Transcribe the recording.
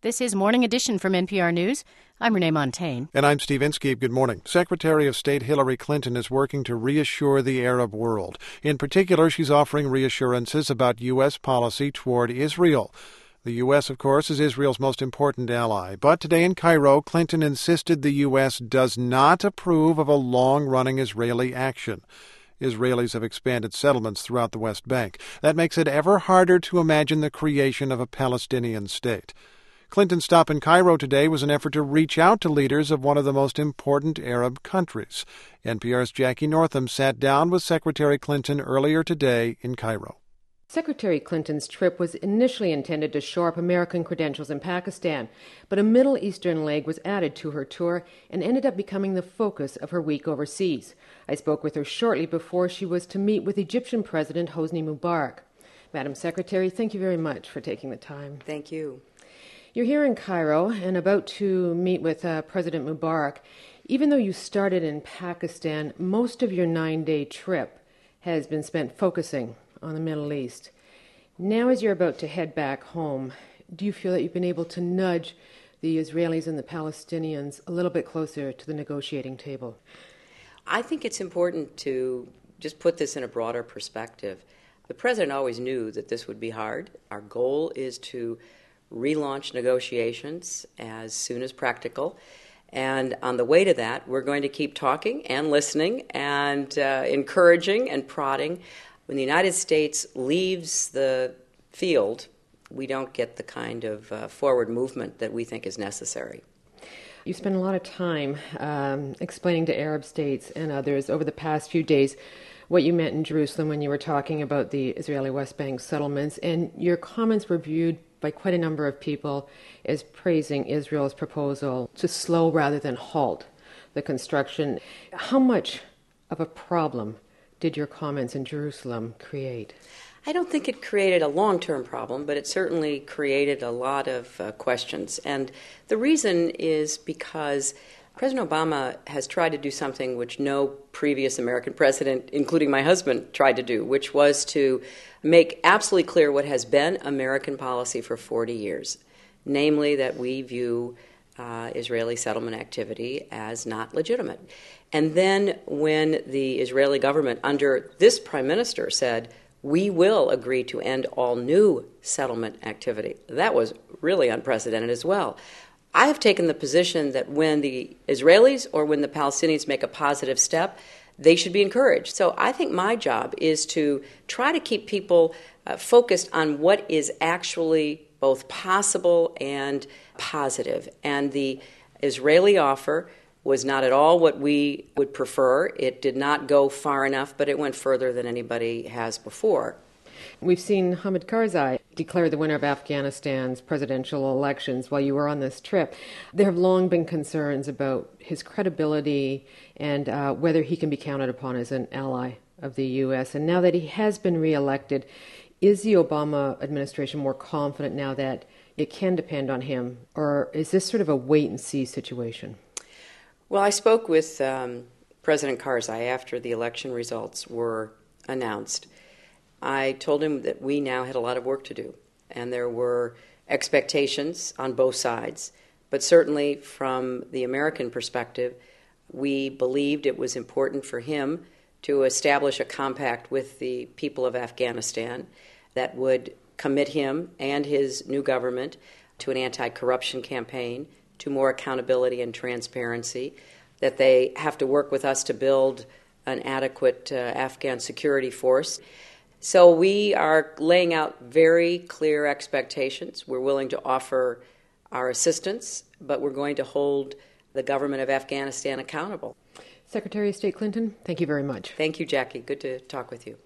This is Morning Edition from NPR News. I'm Renee Montaigne. And I'm Steve Inskeep. Good morning. Secretary of State Hillary Clinton is working to reassure the Arab world. In particular, she's offering reassurances about U.S. policy toward Israel. The U.S., of course, is Israel's most important ally. But today in Cairo, Clinton insisted the U.S. does not approve of a long-running Israeli action. Israelis have expanded settlements throughout the West Bank. That makes it ever harder to imagine the creation of a Palestinian state. Clinton's stop in Cairo today was an effort to reach out to leaders of one of the most important Arab countries. NPR's Jackie Northam sat down with Secretary Clinton earlier today in Cairo. Secretary Clinton's trip was initially intended to shore up American credentials in Pakistan, but a Middle Eastern leg was added to her tour and ended up becoming the focus of her week overseas. I spoke with her shortly before she was to meet with Egyptian President Hosni Mubarak. Madam Secretary, thank you very much for taking the time. Thank you. You're here in Cairo and about to meet with President Mubarak. Even though you started in Pakistan, most of your 9-day trip has been spent focusing on the Middle East. Now, as you're about to head back home, do you feel that you've been able to nudge the Israelis and the Palestinians a little bit closer to the negotiating table? I think it's important to just put this in a broader perspective. The president always knew that this would be hard. Our goal is to relaunch negotiations as soon as practical. And on the way to that, we're going to keep talking and listening and encouraging and prodding. When the United States leaves the field, we don't get the kind of forward movement that we think is necessary. You spent a lot of time explaining to Arab states and others over the past few days what you meant in Jerusalem when you were talking about the Israeli West Bank settlements, and your comments were viewed by quite a number of people as praising Israel's proposal to slow rather than halt the construction. How much of a problem did your comments in Jerusalem create? I don't think it created a long-term problem, but it certainly created a lot of questions. And the reason is because President Obama has tried to do something which no previous American president, including my husband, tried to do, which was to make absolutely clear what has been American policy for 40 years, namely that we view Israeli settlement activity as not legitimate. And then when the Israeli government, under this prime minister, said, we will agree to end all new settlement activity, that was really unprecedented as well. I have taken the position that when the Israelis or when the Palestinians make a positive step, they should be encouraged. So I think my job is to try to keep people focused on what is actually both possible and positive. And the Israeli offer was not at all what we would prefer. It did not go far enough, but it went further than anybody has before. We've seen Hamid Karzai declare the winner of Afghanistan's presidential elections while you were on this trip. There have long been concerns about his credibility and whether he can be counted upon as an ally of the U.S. And now that he has been reelected, is the Obama administration more confident now that it can depend on him, or is this sort of a wait-and-see situation? Well, I spoke with President Karzai after the election results were announced. I told him that we now had a lot of work to do, and there were expectations on both sides. But certainly from the American perspective, we believed it was important for him to establish a compact with the people of Afghanistan that would commit him and his new government to an anti-corruption campaign, to more accountability and transparency, that they have to work with us to build an adequate Afghan security force. So we are laying out very clear expectations. We're willing to offer our assistance, but we're going to hold the government of Afghanistan accountable. Secretary of State Clinton, thank you very much. Thank you, Jackie. Good to talk with you.